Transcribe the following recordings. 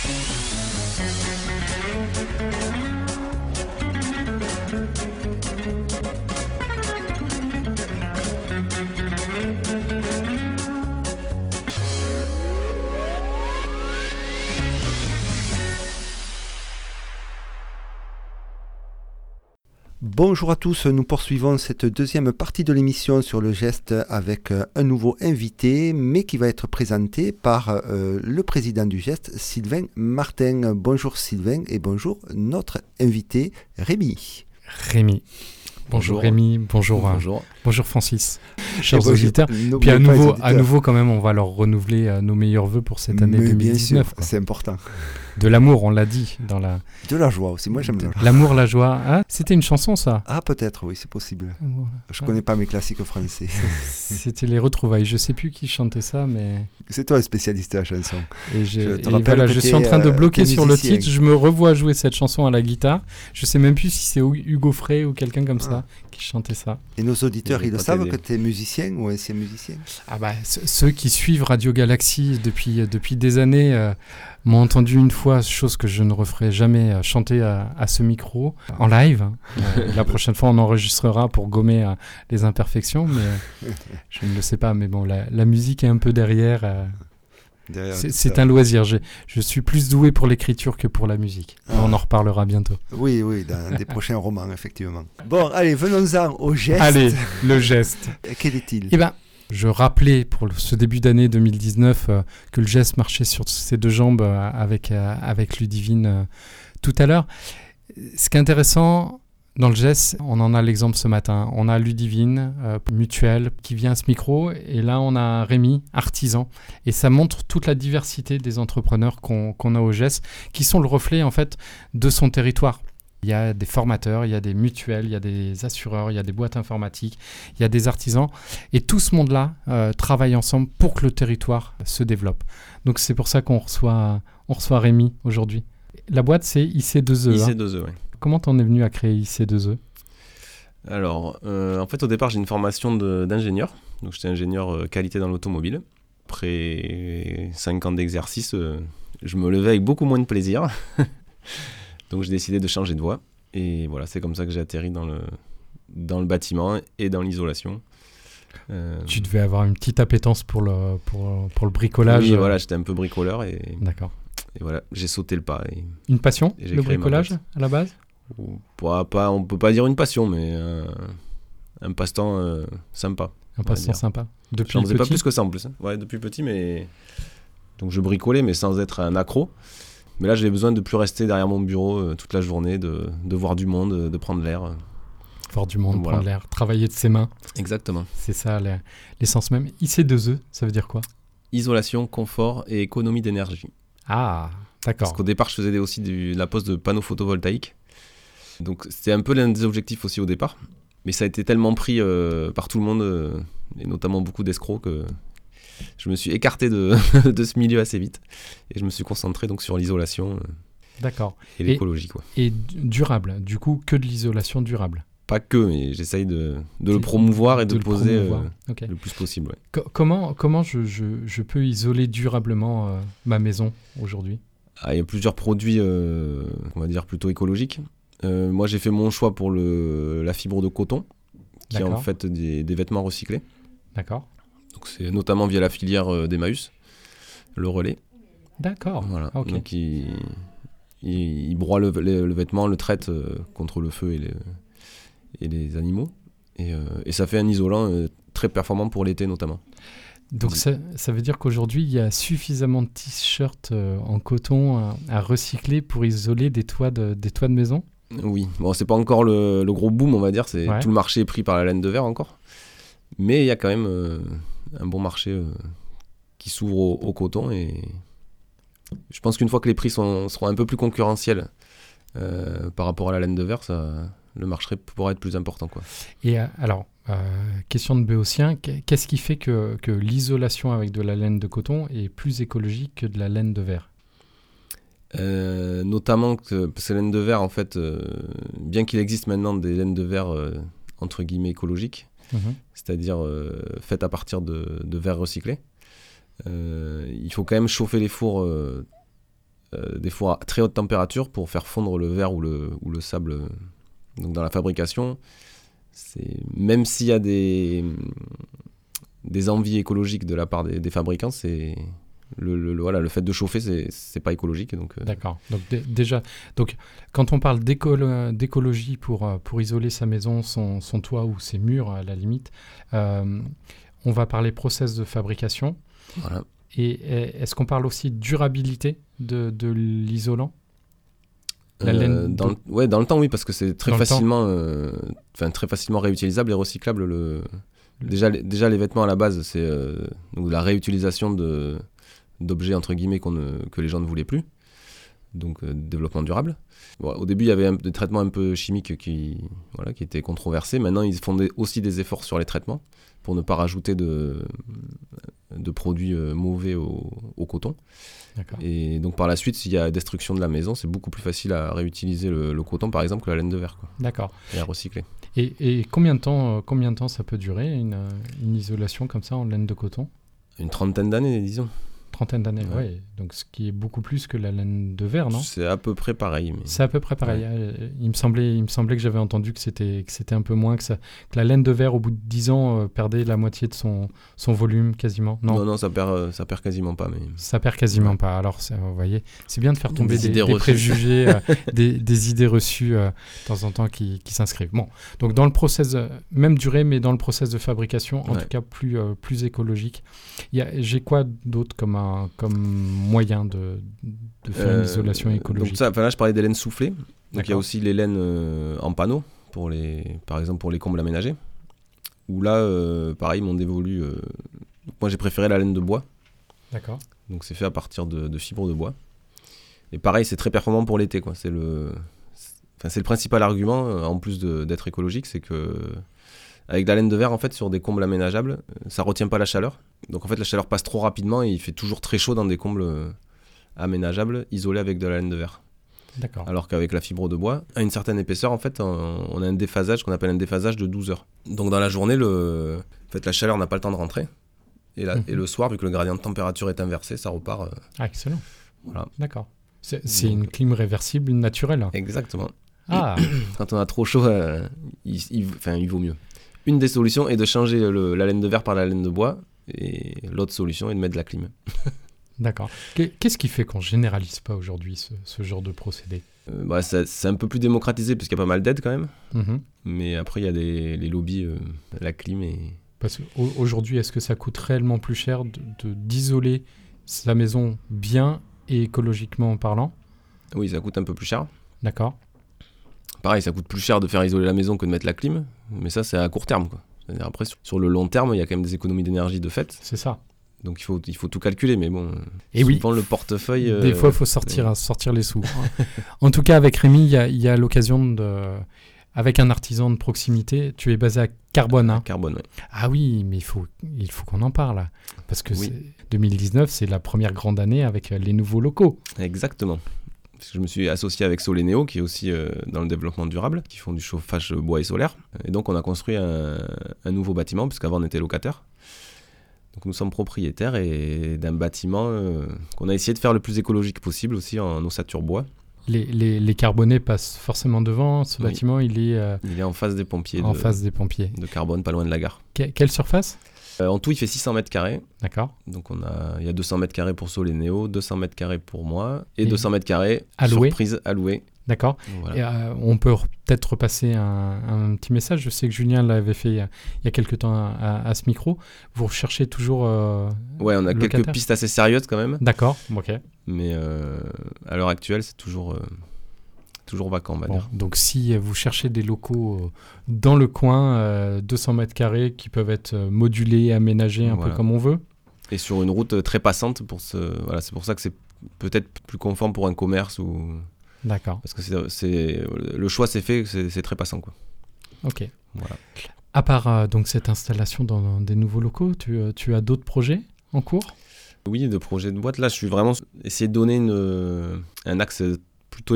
Bonjour à tous, nous poursuivons cette deuxième partie de l'émission sur le geste avec un nouveau invité, mais qui va être présenté par le président du geste, Sylvain Martin. Bonjour Sylvain et bonjour notre invité Rémi. Bonjour Rémi, bonjour Francis, chers bonjour, auditeurs. Puis à nouveau quand même, on va leur renouveler nos meilleurs vœux pour cette année 2019. Bien sûr, c'est important. De l'amour, on l'a dit. De la joie aussi, moi j'aime bien. L'amour, la joie. Ah, c'était une chanson ça. Ah peut-être, oui, c'est possible. Je connais pas mes classiques français. C'était les retrouvailles. Je sais plus qui chantait ça, mais... C'est toi le spécialiste de la chanson. Et je suis en train de bloquer sur le titre. Je me revois jouer cette chanson à la guitare. Je sais même plus si c'est Hugo Frey ou quelqu'un comme ça qui chantait ça. Et nos auditeurs, ils le savent que tu es musicien ou ancien musicien? Ah bah, ceux qui suivent Radio Galaxy depuis des années m'ont entendu une fois, chose que je ne referai jamais, chanter à ce micro en live. La prochaine fois, on enregistrera pour gommer les imperfections, mais je ne le sais pas. Mais bon, la musique est un peu derrière. C'est un loisir. Je suis plus doué pour l'écriture que pour la musique. On en reparlera bientôt. Oui, dans des prochains romans, effectivement. Bon, allez, venons-en au geste. Allez, le geste. Quel est-il? Eh bien, je rappelais pour ce début d'année 2019 que le geste marchait sur ses deux jambes avec Ludivine tout à l'heure. Ce qui est intéressant dans le geste, on en a l'exemple ce matin. On a Ludivine, mutuelle, qui vient à ce micro. Et là, on a Rémi, artisan. Et ça montre toute la diversité des entrepreneurs qu'on a au geste, qui sont le reflet en fait de son territoire. Il y a des formateurs, il y a des mutuelles, il y a des assureurs, il y a des boîtes informatiques, il y a des artisans. Et tout ce monde-là travaille ensemble pour que le territoire se développe. Donc c'est pour ça qu'on reçoit Rémi aujourd'hui. La boîte, c'est IC2E. IC2E, oui. Comment t'en es venu à créer IC2E? Alors, en fait, au départ, j'ai une formation d'ingénieur. Donc, j'étais ingénieur qualité dans l'automobile. Après 5 ans d'exercice, je me levais avec beaucoup moins de plaisir. Donc, j'ai décidé de changer de voie. Et voilà, c'est comme ça que j'ai atterri dans le bâtiment et dans l'isolation. Tu devais avoir une petite appétence pour le bricolage. Oui, voilà, j'étais un peu bricoleur. D'accord. Et voilà, j'ai sauté le pas. Une passion, le bricolage, à la base? On peut pas dire une passion, mais un passe-temps sympa. Un passe-temps sympa. Depuis J'en faisais pas plus que ça en plus. Ouais, depuis petit, mais... Donc je bricolais, mais sans être un accro. Mais là, j'avais besoin de plus rester derrière mon bureau toute la journée, de voir du monde, de prendre l'air. Voir du monde, prendre l'air, travailler de ses mains. Exactement. C'est ça l'essence même. IC2E, ça veut dire quoi? Isolation, confort et économie d'énergie. Ah, d'accord. Parce qu'au départ, je faisais aussi de la pose de panneaux photovoltaïques. Donc, c'était un peu l'un des objectifs aussi au départ. Mais ça a été tellement pris par tout le monde, et notamment beaucoup d'escrocs, que je me suis écarté de ce milieu assez vite. Et je me suis concentré donc sur l'isolation d'accord. Et l'écologie. Et durable, du coup, que de l'isolation durable? Pas que, mais j'essaye de le promouvoir et de le poser le plus possible. Ouais. Comment je peux isoler durablement ma maison aujourd'hui? Il y a plusieurs produits, on va dire, plutôt écologiques. Moi, j'ai fait mon choix pour la fibre de coton, qui est en fait des vêtements recyclés. D'accord. Donc, c'est notamment via la filière d'Emmaüs, le relais. D'accord. Voilà. Okay. Donc, il broie le vêtement, le traite contre le feu et les animaux. Et ça fait un isolant très performant pour l'été notamment. Donc ça veut dire qu'aujourd'hui, il y a suffisamment de t-shirts en coton à recycler pour isoler des toits de maison? Oui, bon, c'est pas encore le gros boom, on va dire. Tout le marché est pris par la laine de verre encore. Mais il y a quand même un bon marché qui s'ouvre au coton. Et je pense qu'une fois que les prix seront un peu plus concurrentiels par rapport à la laine de verre, le marché pourra être plus important, quoi. Et alors, question de Béotien, qu'est-ce qui fait que l'isolation avec de la laine de coton est plus écologique que de la laine de verre? Notamment que ces laines de verre, en fait, bien qu'il existe maintenant des laines de verre entre guillemets écologiques, c'est-à-dire faites à partir de verre recyclé, il faut quand même chauffer les fours des fois à très haute température pour faire fondre le verre ou le sable. Donc dans la fabrication, même s'il y a des envies écologiques de la part des fabricants, c'est le fait de chauffer, c'est pas écologique. Donc, D'accord. Donc déjà, quand on parle d'écologie pour isoler sa maison, son toit ou ses murs à la limite, on va parler process de fabrication. Voilà. Et est-ce qu'on parle aussi de durabilité de l'isolant? Dans le temps, oui, parce que c'est très facilement réutilisable et recyclable. Déjà, les vêtements à la base, c'est donc la réutilisation d'objets entre guillemets que les gens ne voulaient plus. Donc développement durable. Bon, au début, il y avait des traitements un peu chimiques qui étaient controversés. Maintenant, ils font aussi des efforts sur les traitements pour ne pas rajouter de produits mauvais au coton. D'accord. Et donc par la suite, s'il y a destruction de la maison, c'est beaucoup plus facile à réutiliser le coton, par exemple, que la laine de verre. D'accord. Et à recycler. Et combien de temps ça peut durer, une isolation comme ça en laine de coton? Une 30aine d'années, disons. 30aine d'années, Ouais. oui. Donc ce qui est beaucoup plus que la laine de verre, non? C'est à peu près pareil. C'est à peu près pareil. Ouais. Il me semblait que j'avais entendu que c'était un peu moins que la laine de verre, au bout de 10 ans, perdait la moitié de son volume quasiment. Non, ça perd quasiment pas. Mais... Ça perd quasiment pas. Alors, vous voyez, c'est bien de faire tomber des reçues. préjugés, des idées reçues de temps en temps qui s'inscrivent. Bon, donc dans le process, même durée, mais dans le process de fabrication, en tout cas plus écologique. J'ai quoi d'autre comme moyen de faire une isolation écologique? Donc là, je parlais des laines soufflées. Donc D'accord. il y a aussi les laines en panneau, par exemple pour les combles aménagés. Où là, pareil, ils m'ont dévolu... moi, j'ai préféré la laine de bois. D'accord. Donc c'est fait à partir de fibres de bois. Et pareil, c'est très performant pour l'été, quoi. C'est le principal argument, en plus d'être écologique, c'est que avec de la laine de verre, en fait, sur des combles aménageables, ça retient pas la chaleur. Donc en fait, la chaleur passe trop rapidement et il fait toujours très chaud dans des combles aménageables, isolés avec de la laine de verre. D'accord. Alors qu'avec la fibre de bois, à une certaine épaisseur, en fait, on a un déphasage qu'on appelle un déphasage de 12 heures. Donc dans la journée, la chaleur n'a pas le temps de rentrer. Et le soir, vu que le gradient de température est inversé, ça repart. Excellent. Voilà. D'accord. C'est une clim réversible naturelle. Exactement. Ah. Quand on a trop chaud, il vaut mieux. Une des solutions est de changer la laine de verre par la laine de bois. Et l'autre solution est de mettre de la clim. D'accord. Qu'est-ce qui fait qu'on ne généralise pas aujourd'hui ce genre de procédé? C'est un peu plus démocratisé parce qu'il y a pas mal d'aides quand même. Mm-hmm. Mais après, il y a les lobbies, la clim et... Parce qu'aujourd'hui, est-ce que ça coûte réellement plus cher d'isoler sa maison bien et écologiquement parlant? Oui, ça coûte un peu plus cher. D'accord. Pareil, ça coûte plus cher de faire isoler la maison que de mettre la clim. Mais ça, c'est à court terme, quoi. C'est-à-dire après, sur le long terme, il y a quand même des économies d'énergie de fait. C'est ça. Donc il faut tout calculer, mais bon, et souvent le portefeuille... Des fois, il faut sortir les sous. En tout cas, avec Rémi, il y a l'occasion avec un artisan de proximité. Tu es basé à Carbone. Hein. Carbone, oui. Ah oui, mais il faut qu'on en parle. Parce que 2019, c'est la première grande année avec les nouveaux locaux. Exactement. Parce que je me suis associé avec Solenéo, qui est aussi dans le développement durable, qui font du chauffage bois et solaire. Et donc, on a construit un nouveau bâtiment, puisqu'avant, on était locataire. Donc, nous sommes propriétaires d'un bâtiment qu'on a essayé de faire le plus écologique possible aussi en ossature bois. Les carbonés passent forcément devant. Ce bâtiment, il est en face des pompiers. Face des pompiers. De Carbone, pas loin de la gare. Quelle surface ? En tout, il fait 600 mètres carrés. D'accord. Donc, il y a 200 mètres carrés pour Solenéo, 200 mètres carrés pour moi et 200 mètres carrés surprise alloués. D'accord. Voilà. Et, on peut peut-être repasser un petit message. Je sais que Julien l'avait fait il y a quelques temps à ce micro. Vous recherchez toujours Ouais, on a locataire. quelques pistes assez sérieuses quand même. D'accord, ok. Mais à l'heure actuelle, c'est toujours vacant, on va dire. Donc si vous cherchez des locaux dans le coin, 200 mètres carrés qui peuvent être modulés, aménagés un peu comme on veut. Et sur une route très passante, c'est pour ça que c'est peut-être plus conforme pour un commerce ou... D'accord. Parce que le choix s'est fait, c'est très passant, quoi. Ok. Voilà. À part donc cette installation dans des nouveaux locaux, tu as d'autres projets en cours ? Oui, de projets de boîte. Là, je suis vraiment essayé de donner un axe plutôt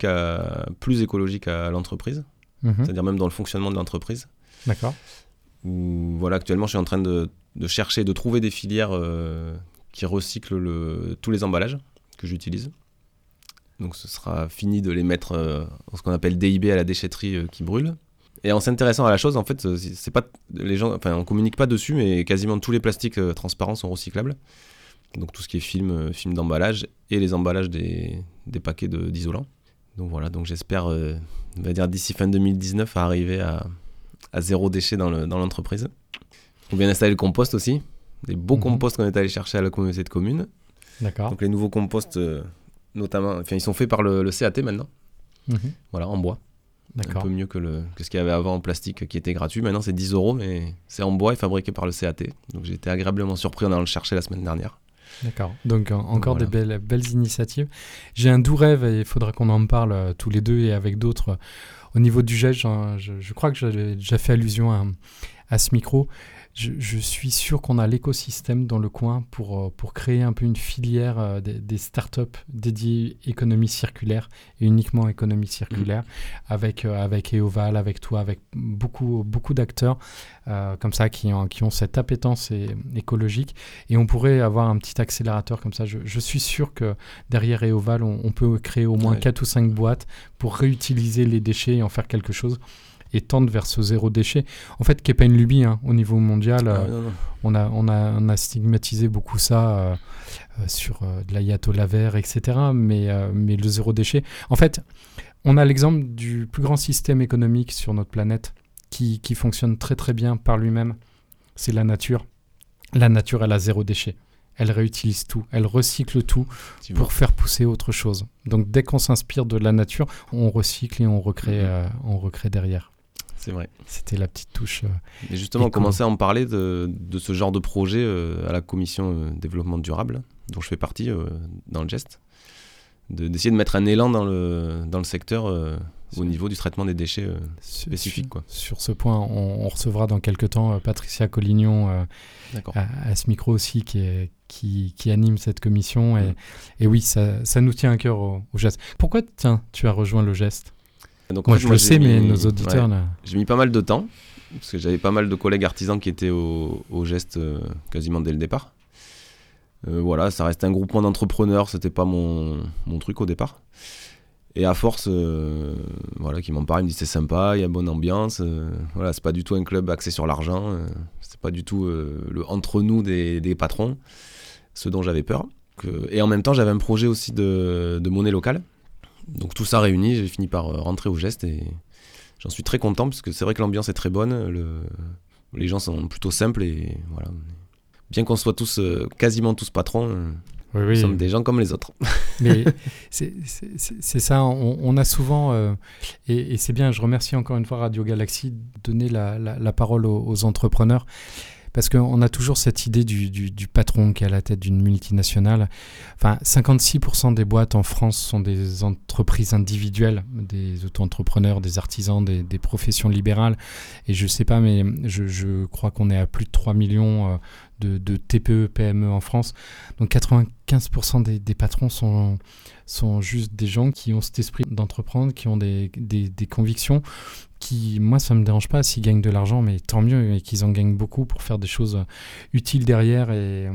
plus écologique à l'entreprise, c'est-à-dire même dans le fonctionnement de l'entreprise. D'accord. Où, voilà, actuellement, je suis en train de chercher, de trouver des filières qui recyclent tous les emballages que j'utilise. Donc ce sera fini de les mettre ce qu'on appelle DIB à la déchetterie qui brûle. Et en s'intéressant à la chose, en fait, c'est pas les gens, enfin, on communique pas dessus, mais quasiment tous les plastiques transparents sont recyclables. Donc tout ce qui est film d'emballage et les emballages des paquets d'isolants. Donc voilà, donc j'espère, on va dire d'ici fin 2019, à arriver à zéro déchet dans l'entreprise. On vient d'installer le compost aussi, des beaux composts qu'on est allé chercher à la communauté de communes. D'accord. Donc les nouveaux composts, notamment, enfin ils sont faits par le CAT maintenant. Voilà, en bois. D'accord. Un peu mieux que ce qu'il y avait avant en plastique qui était gratuit. Maintenant, c'est 10 €, mais c'est en bois et fabriqué par le CAT. Donc, j'ai été agréablement surpris en allant le chercher la semaine dernière. D'accord. Donc, encore des belles initiatives. J'ai un doux rêve et il faudra qu'on en parle tous les deux et avec d'autres. Au niveau du gel, je crois que j'avais déjà fait allusion à ce micro. Je suis sûr qu'on a l'écosystème dans le coin pour créer un peu une filière des startups dédiées économie circulaire et uniquement économie circulaire avec Eoval, avec toi, avec beaucoup d'acteurs comme ça qui ont cette appétence écologique et on pourrait avoir un petit accélérateur comme ça. Je suis sûr que derrière Eoval, on peut créer au moins 4 ou 5 boîtes pour réutiliser les déchets et en faire quelque chose. Et tendre vers ce zéro déchet. En fait, qui n'est pas une lubie au niveau mondial. Non. On a stigmatisé beaucoup ça sur de l'ayatollah vert, etc. Mais le zéro déchet... En fait, on a l'exemple du plus grand système économique sur notre planète qui fonctionne très très bien par lui-même. C'est la nature. La nature, elle a zéro déchet. Elle réutilise tout, elle recycle tout pour faire pousser autre chose. Donc, dès qu'on s'inspire de la nature, on recycle et on recrée derrière. C'est vrai. C'était la petite touche. Et justement, on commençait à en parler de ce genre de projet à la commission développement durable, dont je fais partie dans le geste, d'essayer de mettre un élan dans le secteur au niveau du traitement des déchets spécifiques. Sur ce point, on recevra dans quelques temps Patricia Collignon à ce micro aussi qui anime cette commission. Et oui, ça nous tient à cœur au geste. Pourquoi tu as rejoint le geste ? Donc moi, je le sais, mais nos auditeurs... Là... J'ai mis pas mal de temps, parce que j'avais pas mal de collègues artisans qui étaient au geste quasiment dès le départ. Voilà, ça restait un groupement d'entrepreneurs, c'était pas mon truc au départ. Et à force, qui m'en parlent, ils me disent c'est sympa, il y a bonne ambiance. Voilà, c'est pas du tout un club axé sur l'argent, c'est pas du tout le entre nous des patrons, ce dont j'avais peur. Et en même temps, j'avais un projet aussi de monnaie locale. Donc tout ça réuni, j'ai fini par rentrer au geste et j'en suis très content parce que c'est vrai que l'ambiance est très bonne, les gens sont plutôt simples et voilà. Bien qu'on soit quasiment tous patrons, nous sommes des gens comme les autres. Mais c'est ça, on a souvent, et c'est bien, je remercie encore une fois Radio Galaxy de donner la parole aux entrepreneurs. Parce qu'on a toujours cette idée du patron qui est à la tête d'une multinationale. Enfin, 56% des boîtes en France sont des entreprises individuelles, des auto-entrepreneurs, des artisans, des professions libérales. Et je ne sais pas, mais je crois qu'on est à plus de 3 millions de TPE, PME en France. Donc 95% des patrons sont juste des gens qui ont cet esprit d'entreprendre, qui ont des convictions. Moi, ça ne me dérange pas s'ils gagnent de l'argent, mais tant mieux, et qu'ils en gagnent beaucoup pour faire des choses utiles derrière et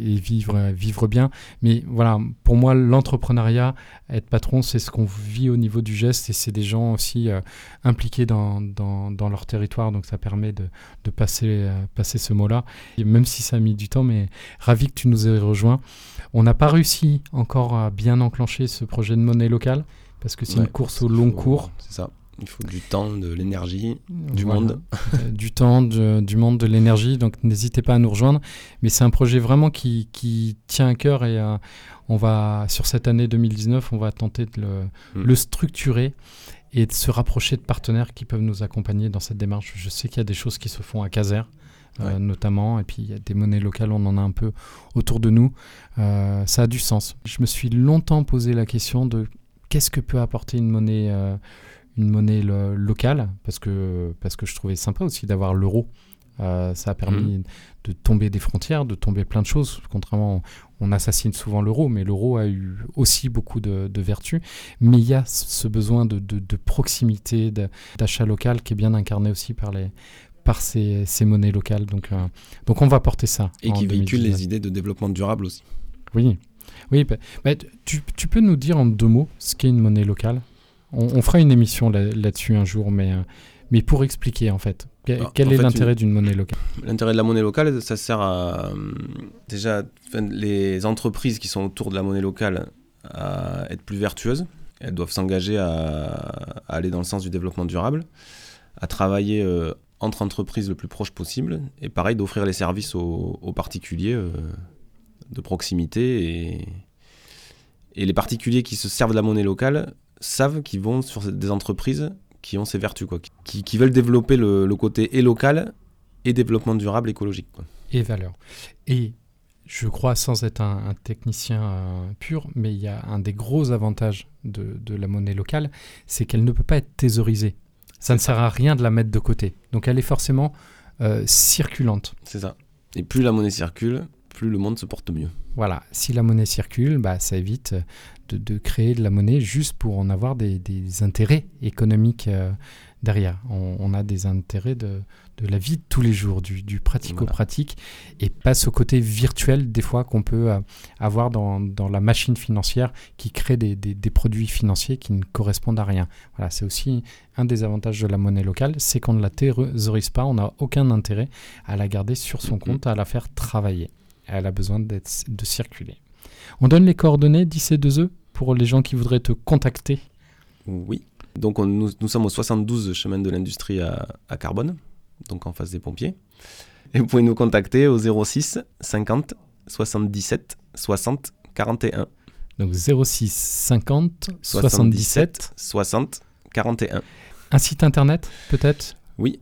vivre bien. Mais voilà, pour moi, l'entrepreneuriat, être patron, c'est ce qu'on vit au niveau du geste et c'est des gens aussi impliqués dans leur territoire, donc ça permet de passer ce mot-là. Et même si ça a mis du temps, mais ravi que tu nous aies rejoints. On n'a pas réussi encore à bien enclencher ce projet de monnaie locale, parce que c'est une course au long cours. C'est ça. Il faut du temps, de l'énergie, du monde. Du temps, du monde, de l'énergie. Donc, n'hésitez pas à nous rejoindre. Mais c'est un projet vraiment qui tient à cœur. Et on va, sur cette année 2019, on va tenter de le structurer et de se rapprocher de partenaires qui peuvent nous accompagner dans cette démarche. Je sais qu'il y a des choses qui se font à Caser, notamment. Et puis, il y a des monnaies locales, on en a un peu autour de nous. Ça a du sens. Je me suis longtemps posé la question de qu'est-ce que peut apporter une monnaie locale, parce que je trouvais sympa aussi d'avoir l'euro. Ça a permis de tomber des frontières, de tomber plein de choses. Contrairement, on assassine souvent l'euro, mais l'euro a eu aussi beaucoup de vertus. Mais il y a ce besoin de proximité, d'achat local qui est bien incarné aussi par ces monnaies locales. Donc on va porter ça. Et qui véhicule les idées de développement durable aussi. Oui. Oui, tu peux nous dire en 2 mots ce qu'est une monnaie locale ? On fera une émission là-dessus un jour, mais pour expliquer en fait, quel est l'intérêt d'une monnaie locale ? L'intérêt de la monnaie locale, ça sert à déjà les entreprises qui sont autour de la monnaie locale à être plus vertueuses. Elles doivent s'engager à aller dans le sens du développement durable, à travailler entre entreprises le plus proche possible, et pareil d'offrir les services aux particuliers de proximité. Et les particuliers qui se servent de la monnaie locale savent qu'ils vont sur des entreprises qui ont ces vertus, quoi, qui veulent développer le côté et local et développement durable écologique, quoi. Et valeur. Et je crois, sans être un technicien pur, mais il y a un des gros avantages de la monnaie locale, c'est qu'elle ne peut pas être thésaurisée. Ça ne sert à rien de la mettre de côté. Donc elle est forcément circulante. C'est ça. Et plus la monnaie circule, plus le monde se porte mieux. Voilà, si la monnaie circule, ça évite de créer de la monnaie juste pour en avoir des intérêts économiques derrière. On a des intérêts de la vie de tous les jours, du pratico-pratique, et passe au côté virtuel des fois qu'on peut avoir dans la machine financière qui crée des produits financiers qui ne correspondent à rien. Voilà, c'est aussi un des avantages de la monnaie locale, c'est qu'on ne la thésaurise pas, on n'a aucun intérêt à la garder sur son compte, à la faire travailler. Elle a besoin de circuler. On donne les coordonnées d'IC2E pour les gens qui voudraient te contacter. Oui. Donc nous sommes au 72 chemin de l'industrie à Carbone, donc en face des pompiers. Et vous pouvez nous contacter au 06 50 77 60 41. Donc 06 50 77 60 41. Un site internet peut-être ? Oui,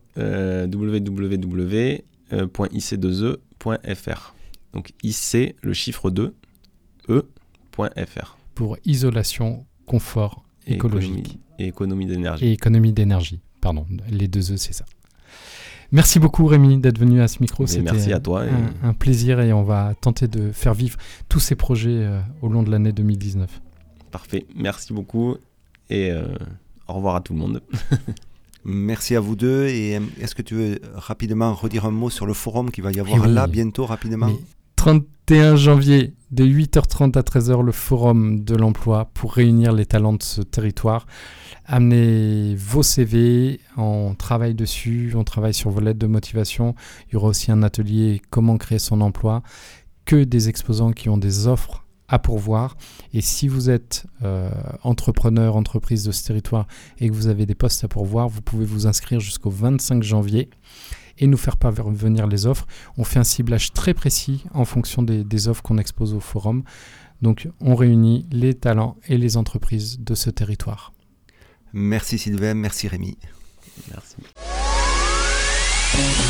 www.ic2e.fr. Donc IC, le chiffre 2, E.fr. Pour isolation, confort, écologique. Et économie d'énergie. Et économie d'énergie, pardon, les 2 E, c'est ça. Merci beaucoup Rémi d'être venu à ce micro. C'était merci à toi. Un plaisir, et on va tenter de faire vivre tous ces projets au long de l'année 2019. Parfait, merci beaucoup et au revoir à tout le monde. Merci à vous deux. Et est-ce que tu veux rapidement redire un mot sur le forum qu'il va y avoir là bientôt, rapidement ? Mais 31 janvier, de 8h30 à 13h, le forum de l'emploi pour réunir les talents de ce territoire. Amenez vos CV, on travaille dessus, on travaille sur vos lettres de motivation. Il y aura aussi un atelier comment créer son emploi, que des exposants qui ont des offres à pourvoir. Et si vous êtes entrepreneur, entreprise de ce territoire et que vous avez des postes à pourvoir, vous pouvez vous inscrire jusqu'au 25 janvier et nous faire parvenir les offres. On fait un ciblage très précis en fonction des offres qu'on expose au forum. Donc on réunit les talents et les entreprises de ce territoire. Merci Sylvain, merci Rémi.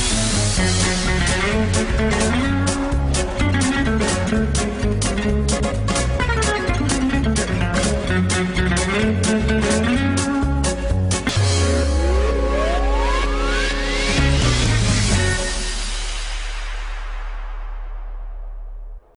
Merci.